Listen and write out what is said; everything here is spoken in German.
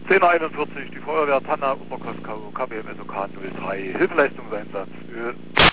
10:41, die Feuerwehr Tanna, Oberkoskau, KBM SOK 03, Hilfeleistungseinsatz, Öl.